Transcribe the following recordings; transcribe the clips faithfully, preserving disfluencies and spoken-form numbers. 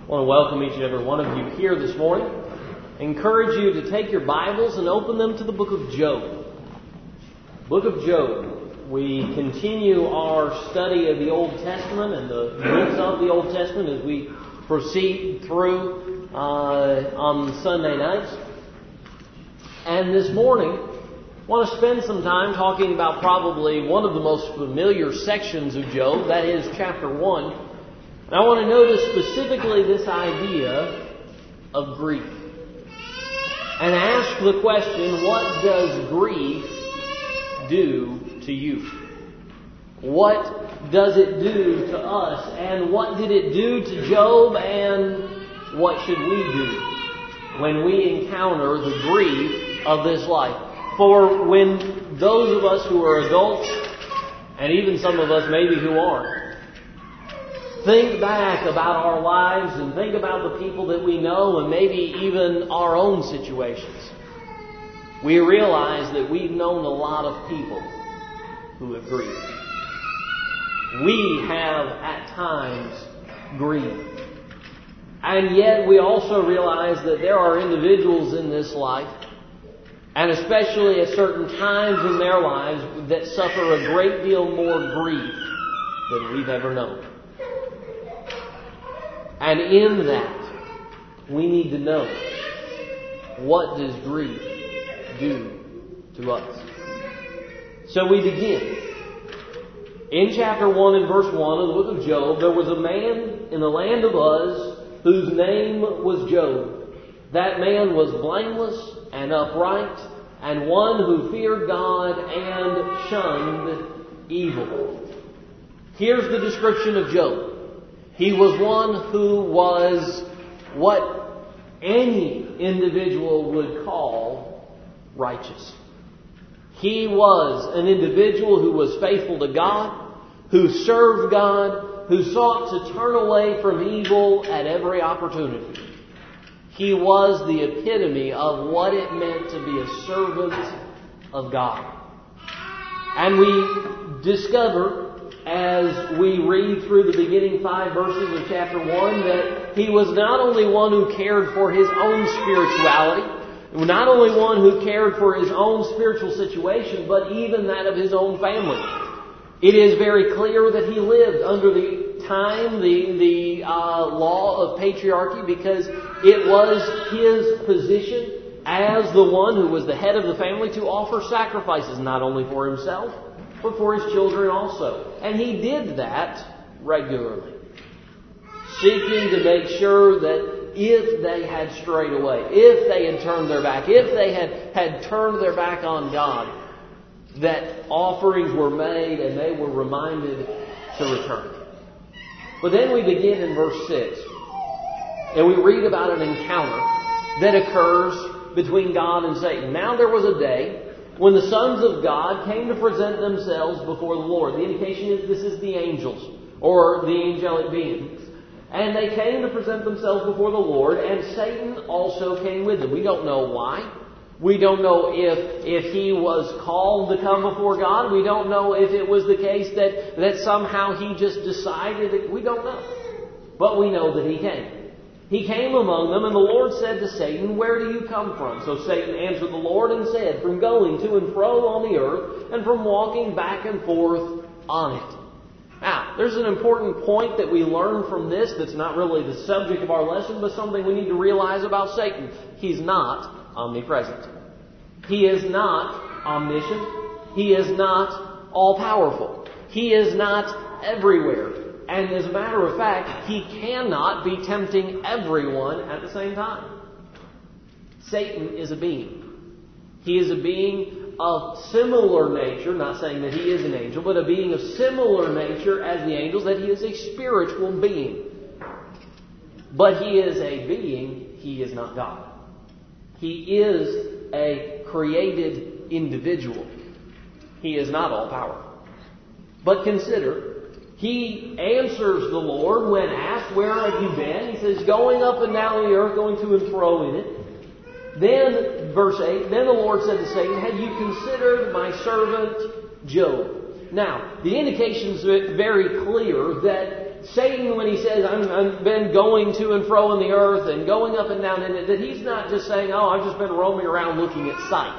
I want to welcome each and every one of you here this morning. I encourage you to take your Bibles and open them to the book of Job. Book of Job. We continue our study of the Old Testament and the books of the Old Testament as we proceed through uh, on Sunday nights. And this morning, I want to spend some time talking about probably one of the most familiar sections of Job, that is chapter one. And I want to notice specifically this idea of grief. And ask the question, what does grief do to you? What does it do to us? And what did it do to Job? And what should we do when we encounter the grief of this life? For when those of us who are adults, and even some of us maybe who aren't, think back about our lives and think about the people that we know and maybe even our own situations, we realize that we've known a lot of people who have grieved. We have at times grieved. And yet we also realize that there are individuals in this life, and especially at certain times in their lives, that suffer a great deal more grief than we've ever known. And in that, we need to know, what does grief do to us? So we begin. In chapter one and verse one of the book of Job, there was a man in the land of Uz whose name was Job. That man was blameless and upright, and one who feared God and shunned evil. Here's the description of Job. He was one who was what any individual would call righteous. He was an individual who was faithful to God, who served God, who sought to turn away from evil at every opportunity. He was the epitome of what it meant to be a servant of God. And we discover, as we read through the beginning five verses of chapter one, that he was not only one who cared for his own spirituality, not only one who cared for his own spiritual situation, but even that of his own family. It is very clear that he lived under the time, the, the uh, law of patriarchy, because it was his position as the one who was the head of the family to offer sacrifices, not only for himself, but for his children also. And he did that regularly, seeking to make sure that if they had strayed away, if they had turned their back, if they had, had turned their back on God, that offerings were made and they were reminded to return. But then we begin in verse six, and we read about an encounter that occurs between God and Satan. Now there was a day when the sons of God came to present themselves before the Lord. The indication is this is the angels, or the angelic beings. And they came to present themselves before the Lord, and Satan also came with them. We don't know why. We don't know if, if he was called to come before God. We don't know if it was the case that, that somehow he just decided that. We don't know. But we know that he came. He came among them, and the Lord said to Satan, "Where do you come from?" So Satan answered the Lord and said, "From going to and fro on the earth, and from walking back and forth on it." Now, there's an important point that we learn from this that's not really the subject of our lesson, but something we need to realize about Satan. He's not omnipresent. He is not omniscient. He is not all-powerful. He is not everywhere. And as a matter of fact, he cannot be tempting everyone at the same time. Satan is a being. He is a being of similar nature, not saying that he is an angel, but a being of similar nature as the angels, that he is a spiritual being. But he is a being, he is not God. He is a created individual. He is not all-powerful. But consider, he answers the Lord when asked, "Where have you been?" He says, "Going up and down the earth, going to and fro in it." Then, verse eight, "Then the Lord said to Satan, have you considered my servant Job?" Now, the indication is very clear that Satan, when he says, I'm, I've been going to and fro in the earth and going up and down in it, that he's not just saying, oh, I've just been roaming around looking at sights.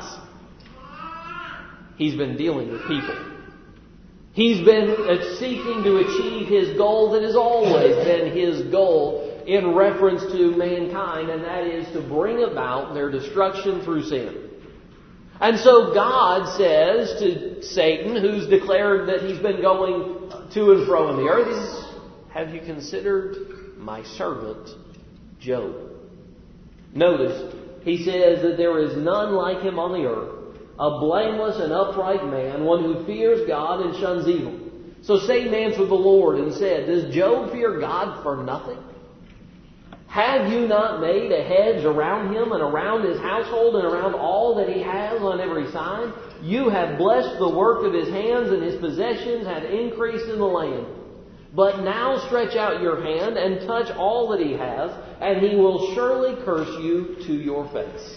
He's been dealing with people. He's been seeking to achieve his goal that has always been his goal in reference to mankind, and that is to bring about their destruction through sin. And so God says to Satan, who's declared that he's been going to and fro in the earth, he says, have you considered my servant Job? Notice, he says that there is none like him on the earth, a blameless and upright man, one who fears God and shuns evil. So Satan answered the Lord and said, does Job fear God for nothing? Have you not made a hedge around him and around his household and around all that he has on every side? You have blessed the work of his hands, and his possessions have increased in the land. But now stretch out your hand and touch all that he has, and he will surely curse you to your face.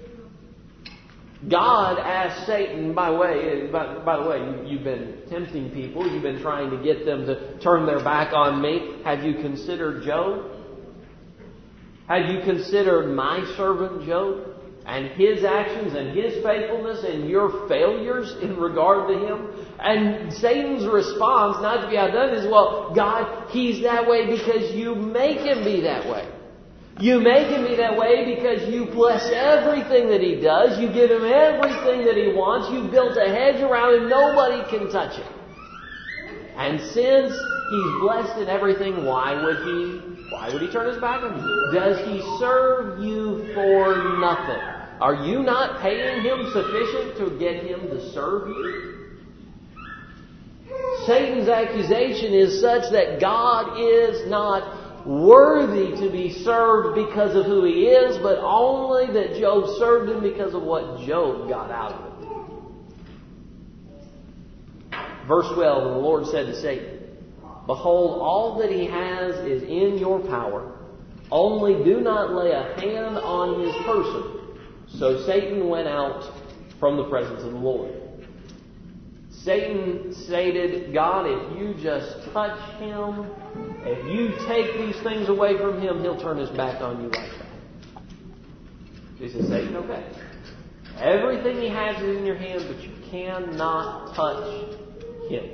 God asked Satan, by way, by, by the way, you, you've been tempting people. You've been trying to get them to turn their back on me. Have you considered Job? Have you considered my servant Job and his actions and his faithfulness and your failures in regard to him? And Satan's response, not to be outdone, is, well, God, he's that way because you make him be that way. You make him be that way because you bless everything that he does. You give him everything that he wants. You've built a hedge around him. Nobody can touch him. And since he's blessed in everything, why would he, why would he turn his back on you? Does he serve you for nothing? Are you not paying him sufficient to get him to serve you? Satan's accusation is such that God is not worthy to be served because of who he is, but only that Job served him because of what Job got out of it. Verse twelve, and the Lord said to Satan, behold, all that he has is in your power. Only do not lay a hand on his person. So Satan went out from the presence of the Lord. Satan stated, God, if you just touch him, if you take these things away from him, he'll turn his back on you like that. He says, Satan, okay. Everything he has is in your hand, but you cannot touch him.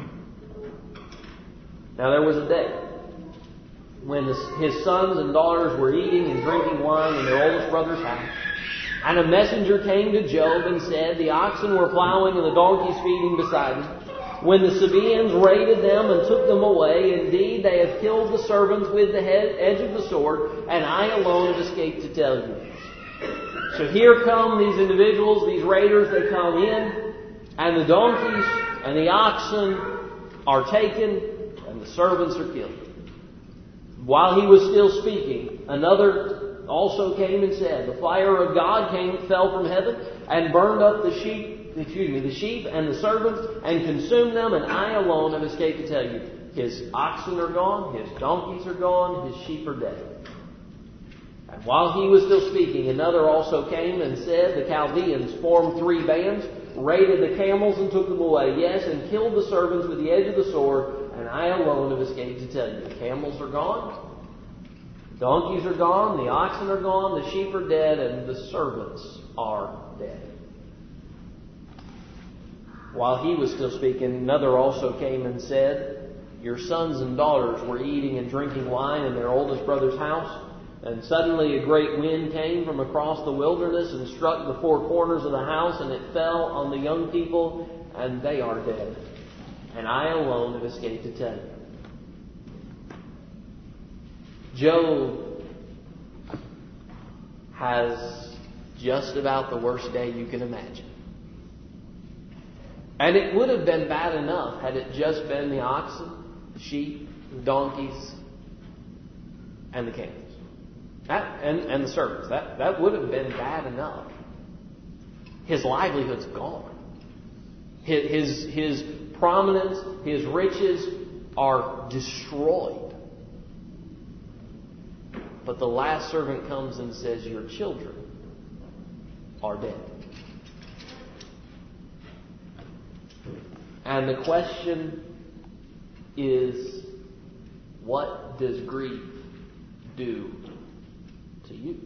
Now there was a day when his sons and daughters were eating and drinking wine in their oldest brother's house. And a messenger came to Job and said, the oxen were plowing and the donkeys feeding beside them, when the Sabaeans raided them and took them away. Indeed, they have killed the servants with the head, edge of the sword, and I alone have escaped to tell you. So here come these individuals, these raiders, they come in, and the donkeys and the oxen are taken, and the servants are killed. While he was still speaking, another also came and said, the fire of God came, fell from heaven, and burned up the sheep, excuse me, the sheep and the servants, and consumed them, and I alone have escaped to tell you. His oxen are gone, his donkeys are gone, his sheep are dead. And while he was still speaking, another also came and said, the Chaldeans formed three bands, raided the camels and took them away, yes, and killed the servants with the edge of the sword, and I alone have escaped to tell you. The camels are gone, the donkeys are gone, the oxen are gone, the sheep are dead, and the servants are dead. While he was still speaking, another also came and said, your sons and daughters were eating and drinking wine in their oldest brother's house, and suddenly a great wind came from across the wilderness and struck the four corners of the house, and it fell on the young people, and they are dead. And I alone have escaped to tell you. Job has just about the worst day you can imagine. And it would have been bad enough had it just been the oxen, the sheep, the donkeys, and the camels. That, and, and the servants. That, that would have been bad enough. His livelihood's gone. His, his, his prominence, his riches are destroyed. But the last servant comes and says, your children are dead. And the question is, what does grief do to you?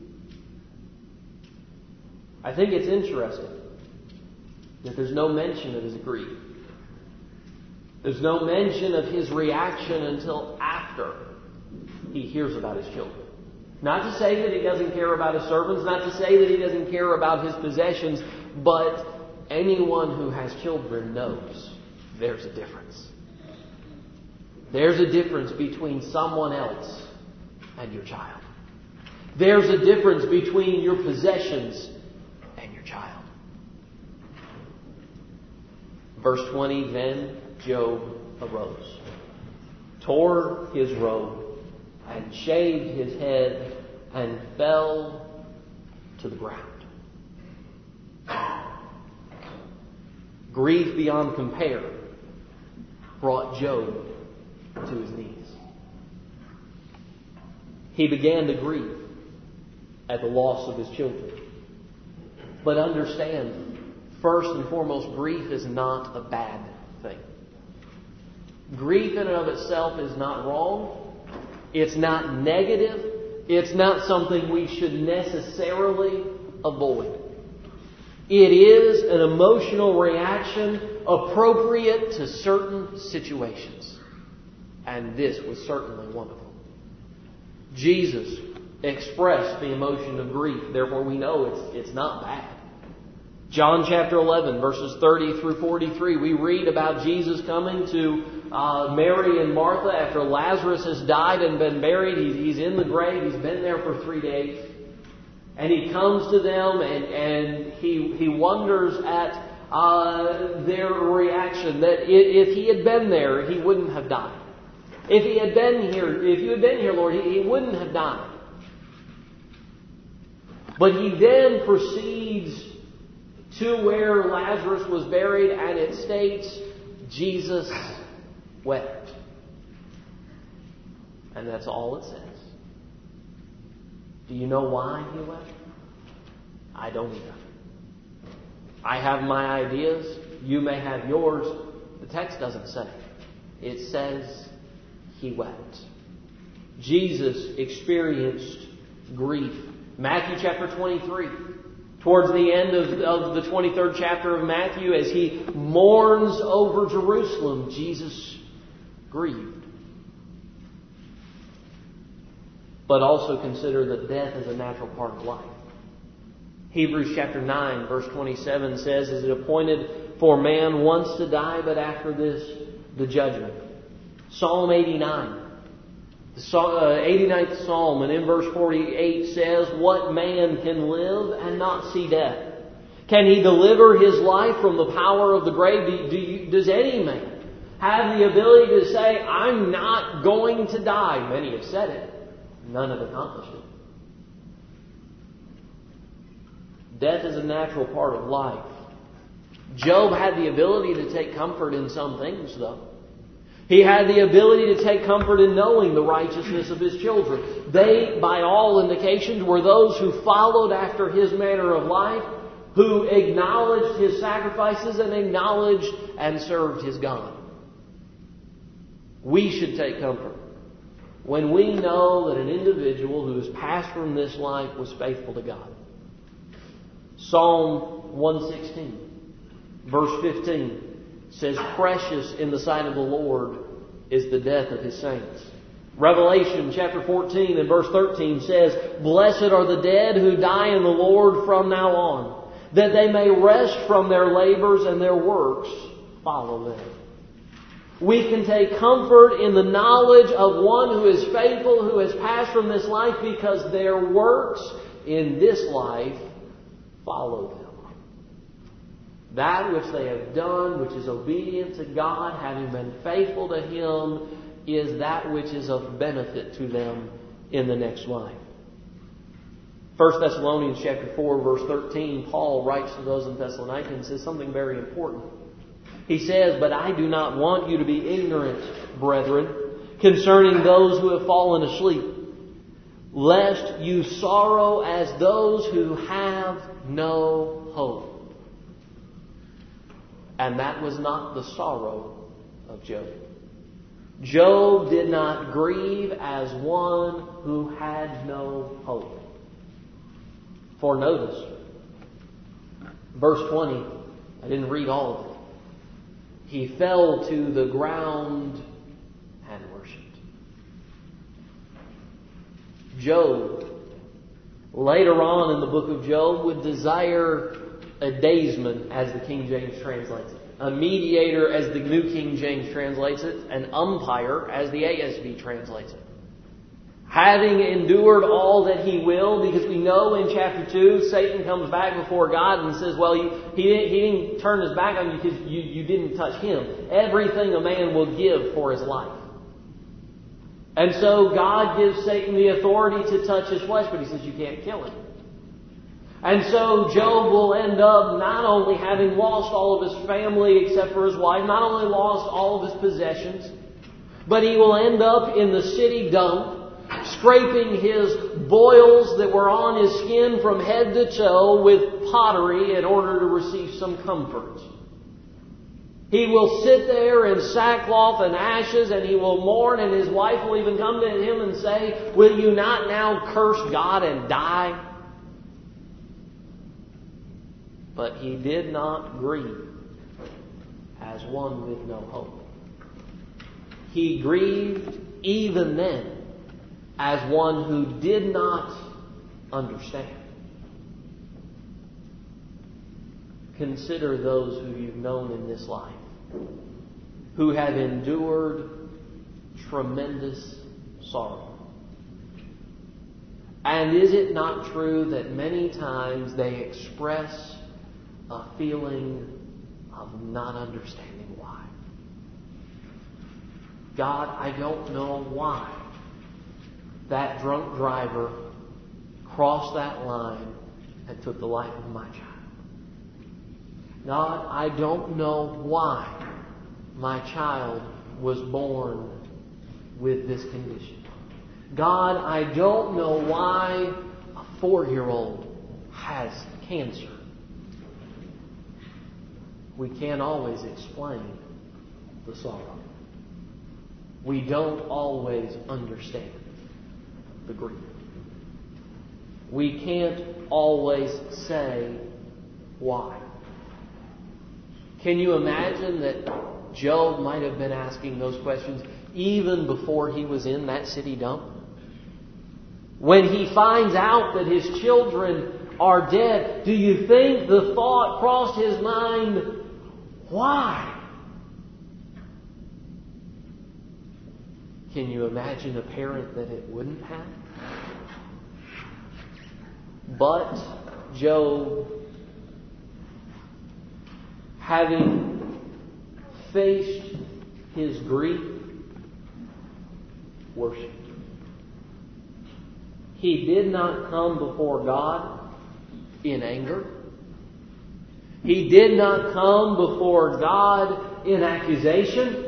I think it's interesting that there's no mention of his grief. There's no mention of his reaction until after he hears about his children. Not to say that he doesn't care about his servants, not to say that he doesn't care about his possessions, but anyone who has children knows there's a difference. There's a difference between someone else and your child. There's a difference between your possessions and your child. Verse twenty, then Job arose, tore his robe, and shaved his head, and fell to the ground. Grief beyond compare brought Job to his knees. He began to grieve at the loss of his children. But understand, first and foremost, grief is not a bad thing. Grief in and of itself is not wrong. It's not negative. It's not something we should necessarily avoid. It is an emotional reaction appropriate to certain situations. And this was certainly one of them. Jesus expressed the emotion of grief. Therefore, we know it's, it's not bad. John chapter eleven, verses thirty through forty-three, we read about Jesus coming to uh, Mary and Martha after Lazarus has died and been buried. He's, he's in the grave. He's been there for three days. And he comes to them and, and he, he wonders at uh, their reaction. That if he had been there, he wouldn't have died. If he had been here, if you had been here, Lord, he, he wouldn't have died. But he then proceeds to where Lazarus was buried, and it states, Jesus wept. And that's all it says. Do you know why he wept? I don't either. I have my ideas. You may have yours. The text doesn't say. It says he wept. Jesus experienced grief. Matthew chapter twenty-three. Towards the end of, of the twenty-third chapter of Matthew, as he mourns over Jerusalem, Jesus grieved. But also consider that death is a natural part of life. Hebrews chapter nine, verse twenty-seven says, "Is it appointed for man once to die, but after this, the judgment?" Psalm eighty-nine. The eighty-ninth Psalm, and in verse forty-eight says, "What man can live and not see death? Can he deliver his life from the power of the grave?" Do, do you, does any man have the ability to say, "I'm not going to die"? Many have said it. None have accomplished it. Death is a natural part of life. Job had the ability to take comfort in some things, though. He had the ability to take comfort in knowing the righteousness of his children. They, by all indications, were those who followed after his manner of life, who acknowledged his sacrifices and acknowledged and served his God. We should take comfort when we know that an individual who has passed from this life was faithful to God. Psalm one sixteen, verse fifteen says, "Precious in the sight of the Lord is the death of His saints." Revelation chapter fourteen and verse thirteen says, "Blessed are the dead who die in the Lord from now on, that they may rest from their labors and their works follow them." We can take comfort in the knowledge of one who is faithful, who has passed from this life, because their works in this life follow them. That which they have done, which is obedient to God, having been faithful to Him, is that which is of benefit to them in the next life. First Thessalonians chapter four, verse thirteen, Paul writes to those in Thessalonica and says something very important. He says, "But I do not want you to be ignorant, brethren, concerning those who have fallen asleep, lest you sorrow as those who have no hope." And that was not the sorrow of Job. Job did not grieve as one who had no hope. For notice, verse twenty, I didn't read all of it. He fell to the ground and worshipped. Job, later on in the book of Job, would desire a daysman, as the King James translates it, a mediator, as the New King James translates it, an umpire, as the A S V translates it. Having endured all that he will, because we know in chapter two, Satan comes back before God and says, well, he, he, didn't, he didn't turn his back on you because you, you didn't touch him. Everything a man will give for his life. And so God gives Satan the authority to touch his flesh, but he says you can't kill him. And so Job will end up not only having lost all of his family except for his wife, not only lost all of his possessions, but he will end up in the city dump, scraping his boils that were on his skin from head to toe with pottery in order to receive some comfort. He will sit there in sackcloth and ashes, and he will mourn, and his wife will even come to him and say, will you not now curse God and die? But he did not grieve as one with no hope. He grieved even then as one who did not understand. Consider those who you've known in this life, who have endured tremendous sorrow. And is it not true that many times they express a feeling of not understanding why? God, I don't know why that drunk driver crossed that line and took the life of my child. God, I don't know why my child was born with this condition. God, I don't know why a four-year-old has cancer. We can't always explain the sorrow. We don't always understand the grief. We can't always say why. Can you imagine that Job might have been asking those questions even before he was in that city dump? When he finds out that his children are dead, do you think the thought crossed his mind, why? Can you imagine a parent that it wouldn't have? But Job, having faced his grief, worshipped. He did not come before God in anger. He did not come before God in accusation.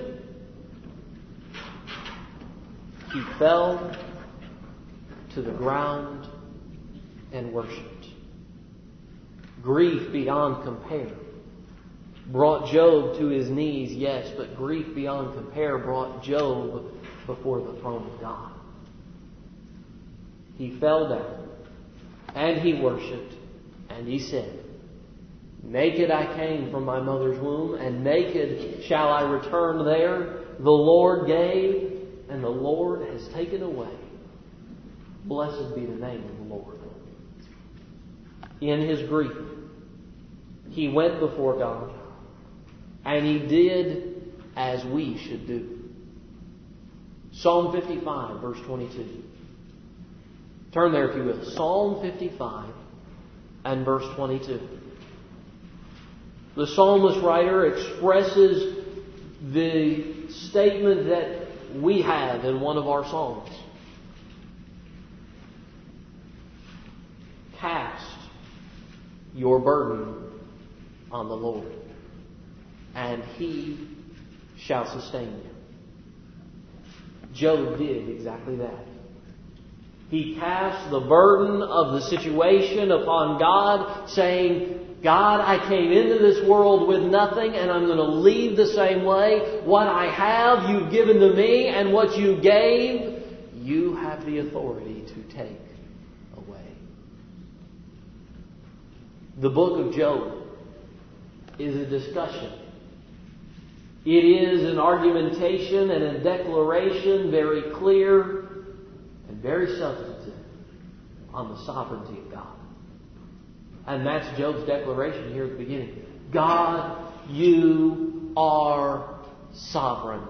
He fell to the ground and worshipped. Grief beyond compare brought Job to his knees, yes, but grief beyond compare brought Job before the throne of God. He fell down and he worshipped, and he said, naked I came from my mother's womb, and naked shall I return there. The Lord gave, and the Lord has taken away. Blessed be the name of the Lord. In his grief, he went before God, and he did as we should do. Psalm fifty-five, verse twenty-two. Turn there if you will. Psalm fifty-five and verse twenty-two. The psalmist writer expresses the statement that we have in one of our psalms. Cast your burden on the Lord, and He shall sustain you. Job did exactly that. He cast the burden of the situation upon God, saying, God, I came into this world with nothing and I'm going to leave the same way. What I have, you've given to me, and what you gave, you have the authority to take away. The book of Job is a discussion. It is an argumentation and a declaration, very clear and very substantive, on the sovereignty of God. And that's Job's declaration here at the beginning. God, you are sovereign.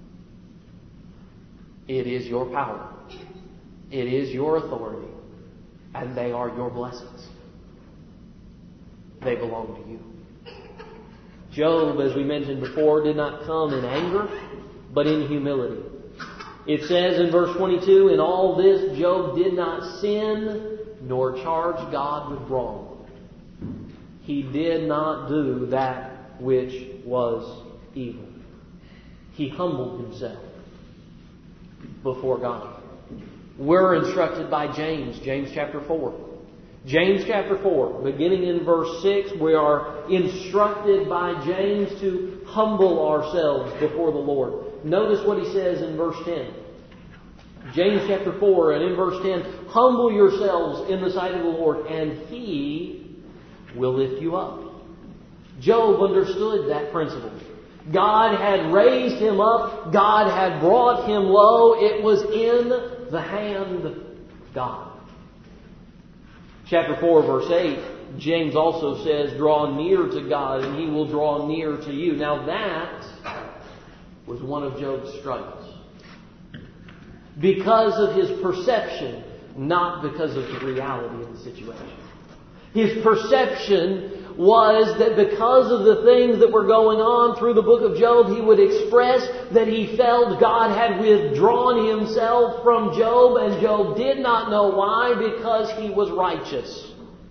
It is your power. It is your authority. And they are your blessings. They belong to you. Job, as we mentioned before, did not come in anger, but in humility. It says in verse twenty-two, in all this Job did not sin, nor charge God with wrong. He did not do that which was evil. He humbled himself before God. We're instructed by James, James chapter four. James chapter four, beginning in verse six, we are instructed by James to humble ourselves before the Lord. Notice what he says in verse ten. James chapter four and in verse ten, humble yourselves in the sight of the Lord, and He will lift you up. Job understood that principle. God had raised him up. God had brought him low. It was in the hand of God. Chapter four, verse eight, James also says, draw near to God and He will draw near to you. Now that was one of Job's struggles. Because of his perception, not because of the reality of the situation. His perception was that because of the things that were going on through the book of Job, he would express that he felt God had withdrawn Himself from Job, and Job did not know why, because he was righteous.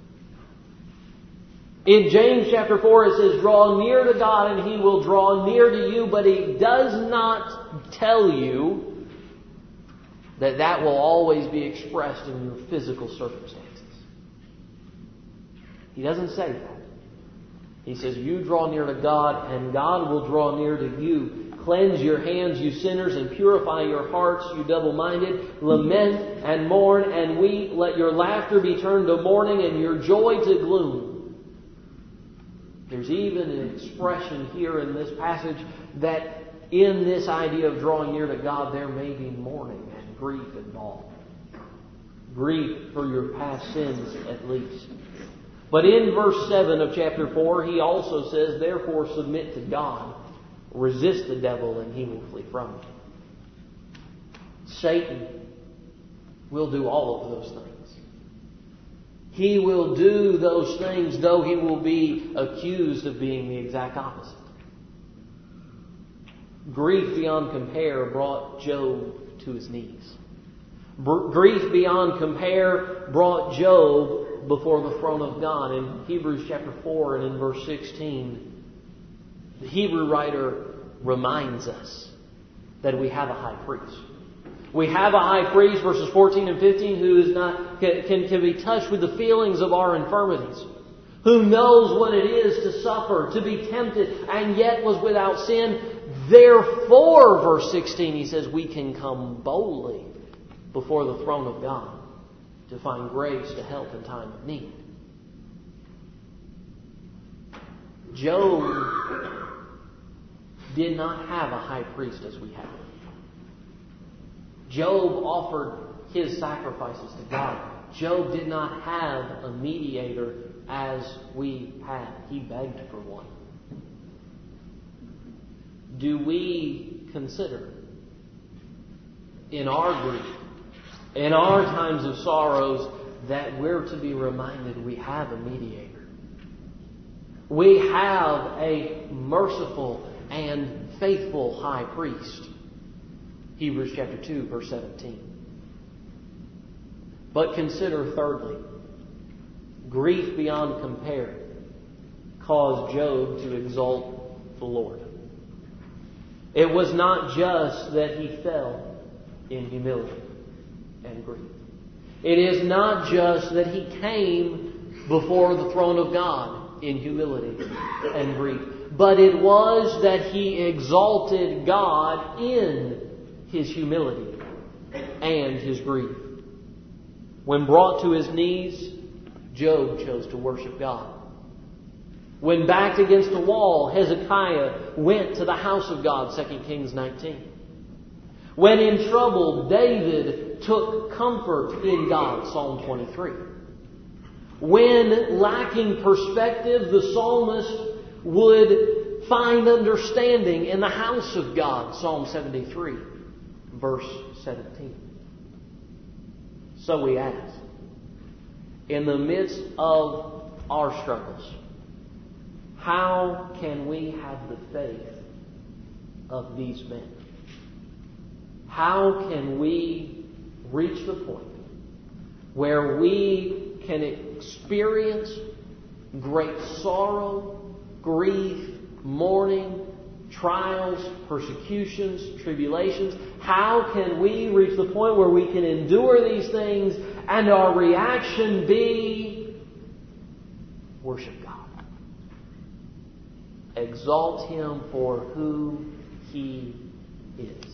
In James chapter four it says, draw near to God and He will draw near to you, but He does not tell you that that will always be expressed in your physical circumstances. He doesn't say that. He says, you draw near to God and God will draw near to you. Cleanse your hands, you sinners, and purify your hearts, you double-minded. Lament and mourn and weep. Let your laughter be turned to mourning and your joy to gloom. There's even an expression here in this passage that in this idea of drawing near to God, there may be mourning and grief involved. Grief for your past sins at least. But in verse seven of chapter four, he also says, therefore submit to God, resist the devil, and he will flee from you. Satan will do all of those things. He will do those things, though he will be accused of being the exact opposite. Grief beyond compare brought Job to his knees. Grief beyond compare brought Job before the throne of God. In Hebrews chapter four and in verse sixteen, the Hebrew writer reminds us that we have a high priest. We have a high priest, verses fourteen and fifteen, who is not can, can be touched with the feelings of our infirmities, who knows what it is to suffer, to be tempted, and yet was without sin. Therefore, verse sixteen, he says, we can come boldly before the throne of God to find grace to help in time of need. Job did not have a high priest as we have. Job offered his sacrifices to God. Job did not have a mediator as we have. He begged for one. Do we consider in our grief, in our times of sorrows, that we're to be reminded we have a mediator? We have a merciful and faithful high priest. Hebrews chapter two, verse seventeen. But consider thirdly, grief beyond compare caused Job to exalt the Lord. It was not just that he fell in humility and grief. It is not just that he came before the throne of God in humility and grief. But it was that he exalted God in his humility and his grief. When brought to his knees, Job chose to worship God. When backed against a wall, Hezekiah went to the house of God, Second Kings nineteen. When in trouble, David took comfort in God, Psalm twenty-three. When lacking perspective, the psalmist would find understanding in the house of God, Psalm seventy-three, verse seventeen. So we ask, in the midst of our struggles, how can we have the faith of these men? How can we reach the point where we can experience great sorrow, grief, mourning, trials, persecutions, tribulations? How can we reach the point where we can endure these things and our reaction be worship God? Exalt Him for who He is.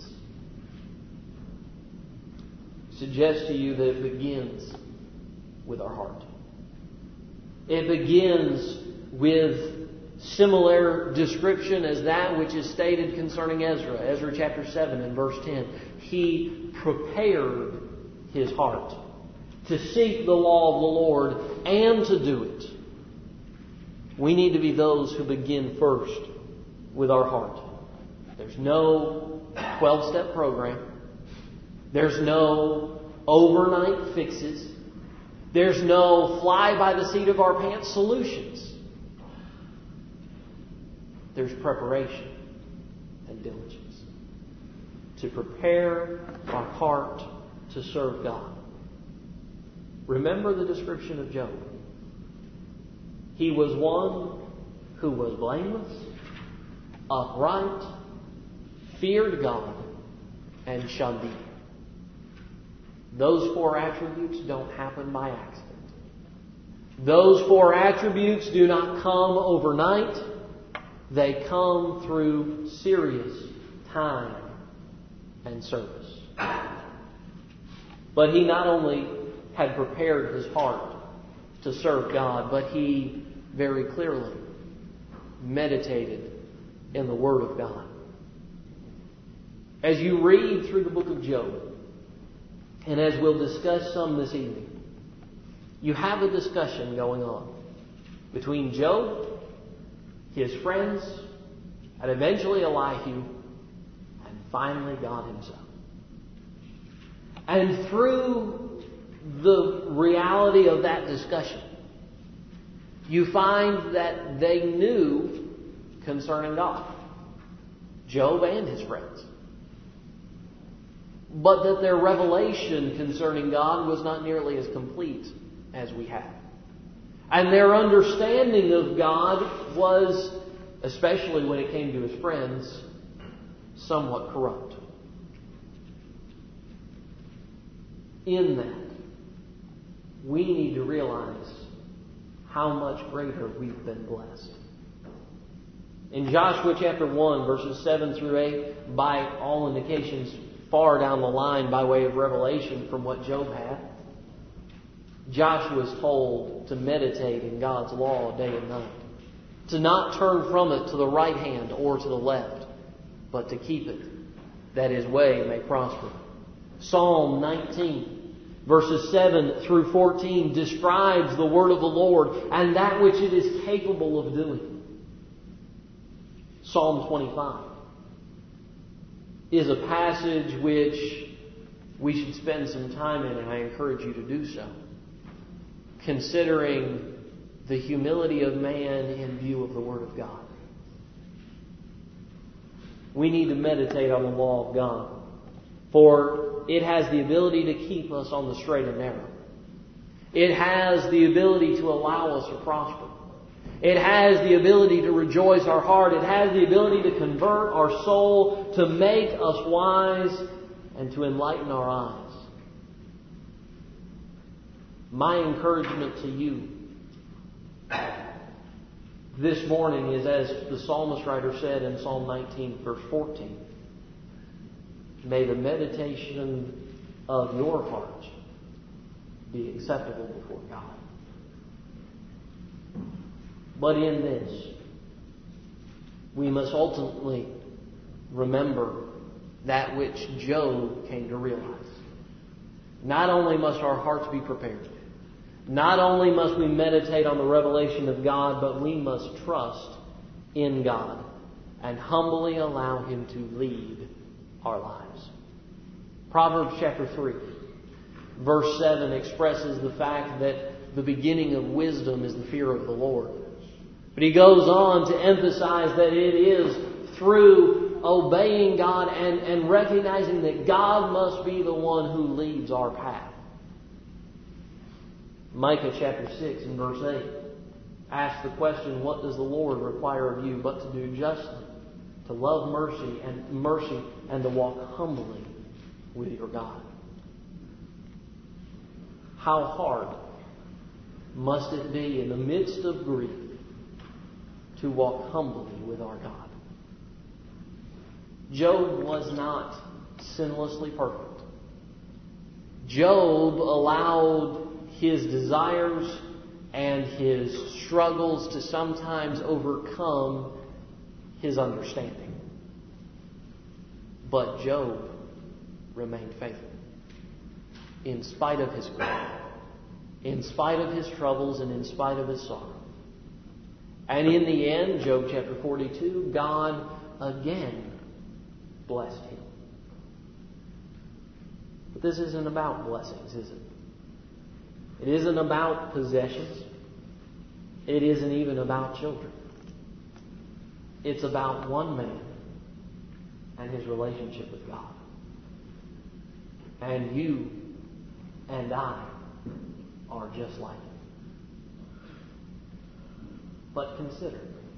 Suggest to you that it begins with our heart. It begins with similar description as that which is stated concerning Ezra. Ezra chapter seven and verse ten. He prepared his heart to seek the law of the Lord and to do it. We need to be those who begin first with our heart. There's no twelve-step program. There's no overnight fixes. There's no fly-by-the-seat-of-our-pants solutions. There's preparation and diligence to prepare our heart to serve God. Remember the description of Job. He was one who was blameless, upright, feared God, and shunned evil. Those four attributes don't happen by accident. Those four attributes do not come overnight. They come through serious time and service. But he not only had prepared his heart to serve God, but he very clearly meditated in the Word of God. As you read through the book of Job, and as we'll discuss some this evening, you have a discussion going on between Job, his friends, and eventually Elihu, and finally God Himself. And through the reality of that discussion, you find that they knew concerning God, Job and his friends, but that their revelation concerning God was not nearly as complete as we have. And their understanding of God was, especially when it came to his friends, somewhat corrupt. In that, we need to realize how much greater we've been blessed. In Joshua chapter one, verses seven through eight, by all indications, far down the line by way of revelation from what Job had, Joshua is told to meditate in God's law day and night, to not turn from it to the right hand or to the left, but to keep it, that his way may prosper. Psalm nineteen, verses seven through fourteen, describes the word of the Lord and that which it is capable of doing. Psalm twenty-five is a passage which we should spend some time in, and I encourage you to do so, considering the humility of man in view of the Word of God. We need to meditate on the law of God, for it has the ability to keep us on the straight and narrow. It has the ability to allow us to prosper. It has the ability to rejoice our heart. It has the ability to convert our soul, to make us wise, and to enlighten our eyes. My encouragement to you this morning is, as the psalmist writer said in Psalm nineteen, verse fourteen, may the meditation of your heart be acceptable before God. But in this, we must ultimately remember that which Job came to realize. Not only must our hearts be prepared, not only must we meditate on the revelation of God, but we must trust in God and humbly allow Him to lead our lives. Proverbs chapter three, verse seven expresses the fact that the beginning of wisdom is the fear of the Lord. But he goes on to emphasize that it is through obeying God and, and recognizing that God must be the one who leads our path. Micah chapter six and verse eight asks the question, what does the Lord require of you but to do justly, to love mercy and mercy and to walk humbly with your God? How hard must it be in the midst of grief to walk humbly with our God? Job was not sinlessly perfect. Job allowed his desires and his struggles to sometimes overcome his understanding. But Job remained faithful in spite of his grief, in spite of his troubles, and in spite of his sorrow. And in the end, Job chapter forty-two, God again blessed him. But this isn't about blessings, is it? It isn't about possessions. It isn't even about children. It's about one man and his relationship with God. And you and I are just like him. But consider,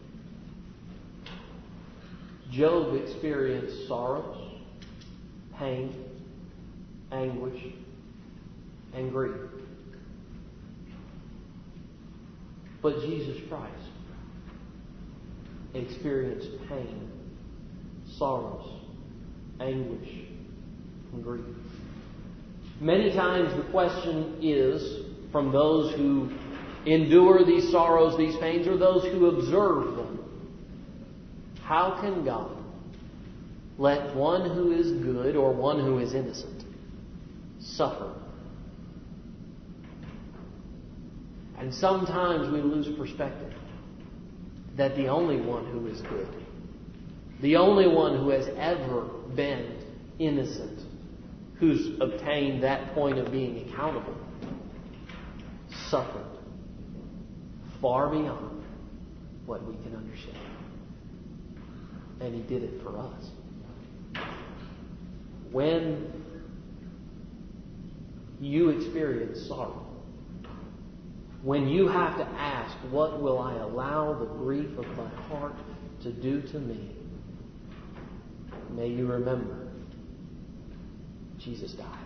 Job experienced sorrows, pain, anguish, and grief. But Jesus Christ experienced pain, sorrows, anguish, and grief. Many times the question is, from those who endure these sorrows, these pains, or those who observe them, how can God let one who is good or one who is innocent suffer? And sometimes we lose perspective that the only one who is good, the only one who has ever been innocent, who's obtained that point of being accountable, suffered far beyond what we can understand. And He did it for us. When you experience sorrow, when you have to ask, what will I allow the grief of my heart to do to me? May you remember, Jesus died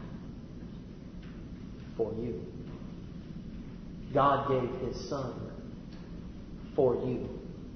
for you. God gave His Son for you.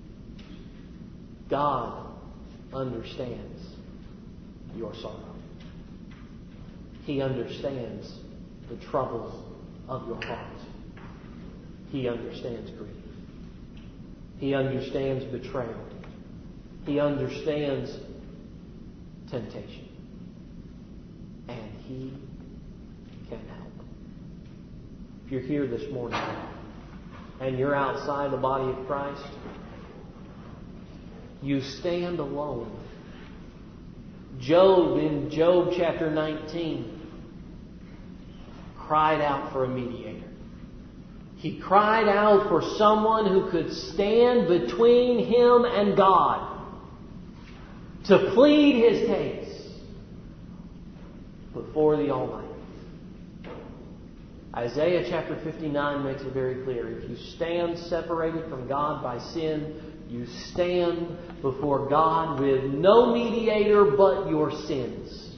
God understands your sorrow. He understands the troubles of your heart. He understands grief. He understands betrayal. He understands temptation. And He can help. If you're here this morning and you're outside the body of Christ, you stand alone. Job, in Job chapter nineteen, cried out for a mediator. He cried out for someone who could stand between him and God to plead his case before the Almighty. Isaiah chapter fifty-nine makes it very clear. If you stand separated from God by sin, you stand before God with no mediator but your sins.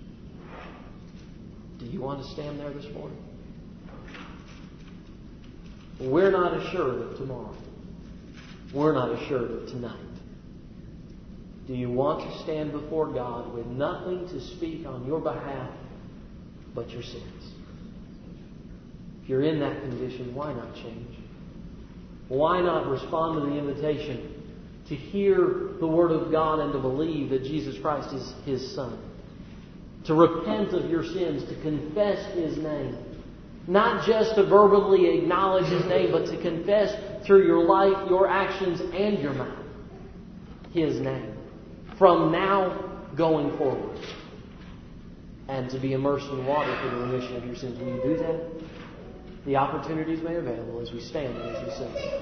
Do you want to stand there this morning? We're not assured of tomorrow. we're not assured of tonight. Do you want to stand before God with nothing to speak on your behalf but your sins? If you're in that condition, why not change? Why not respond to the invitation to hear the Word of God and to believe that Jesus Christ is His Son? To repent of your sins, to confess His name. Not just to verbally acknowledge His name, but to confess through your life, your actions, and your mouth His name. From now going forward. And to be immersed in water for the remission of your sins. When you do that, the opportunities may available as we stand and as we sing.